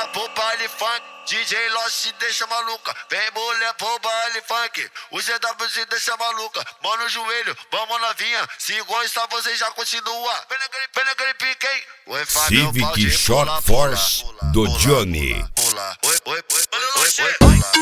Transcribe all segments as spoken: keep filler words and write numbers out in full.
novinha pro baile funk, D J Lost deixa maluca. Vem mulher pro baile funk, o G W se deixa maluca. Mão no joelho, vamos novinha, se gosta você já continua. Vem naquele, vem naquele pique, hein? Oi, Fábio, Civic Short Force do Johnny. Pula, oi, oi, oi, oi, oi, oi.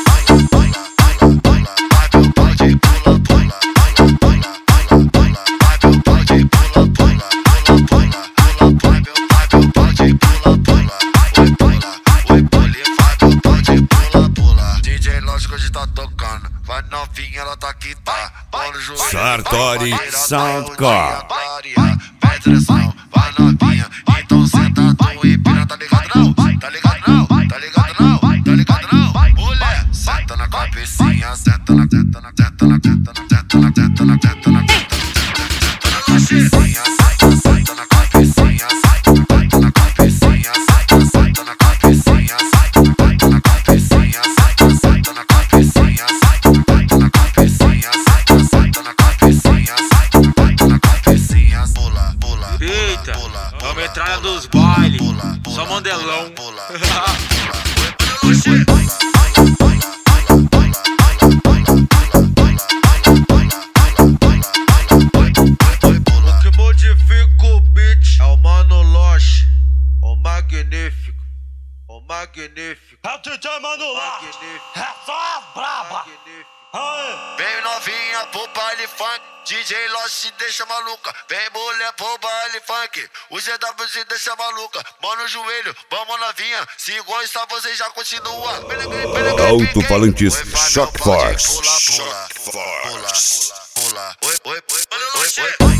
Tá tocando, vai novinha, ela tá aqui, tá. Sartori Soundcore. Vai direção, vai novinha, então senta tu e pira, tá ligado não? Tá ligado não? Tá ligado não? Tá ligado não? Mulher, senta na cabecinha, senta na, senta na, senta na, senta na, senta na, senta na, senta na, senta na cabecinha, senta, senta na cabecinha, senta na cabecinha, senta, senta na cabecinha, senta na cabecinha, senta, senta na cabecinha, senta na cabecinha, senta, senta na cabecinha, senta na cabecinha, pula, pula. Eita, é a metralha dos bailes, só mandelão. O que modifica o beat é o Mano Lost, o magnífico, o magnífico. É o D J Mano Lost, é só as braba. Vem novinha pro baile funk, D J Lost deixa maluca. Vem mulher pro baile funk, o G W se deixa maluca. Mão no joelho, vamos novinha, se gosta você já continua. Alto-falantes Shock Force. Shock Force. Pula, oi, oi, oi, oi, oi.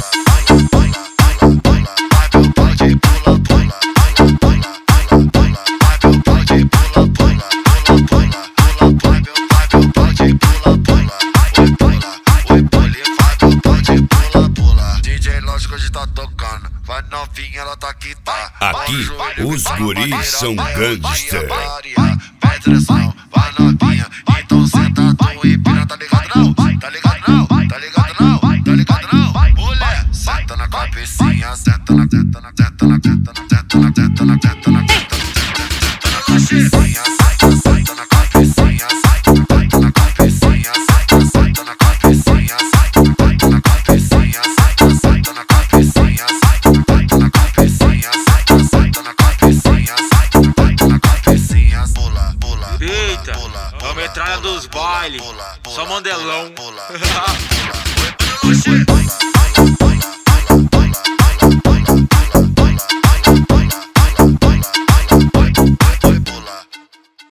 Tá tocando, vai novinha, ela tá aqui, tá. Aqui, os guris são gangster. Vai direção, vai novinha, então senta tu e pira, tá ligado não? Tá ligado não? Tá ligado não? Tá ligado não? Mulher, senta na cabecinha, senta na, senta na, senta na, senta na, senta na, senta na, senta na, senta na cabecinha, senta, senta na cabecinha, senta na cabecinha, senta, senta na cabecinha, senta na cabecinha, senta, senta na cabecinha, senta na cabecinha, senta, senta na cabecinha, senta na cabecinha, pula, pula. Eita, é a metralha dos bailes, só mandelão. Pula, pula.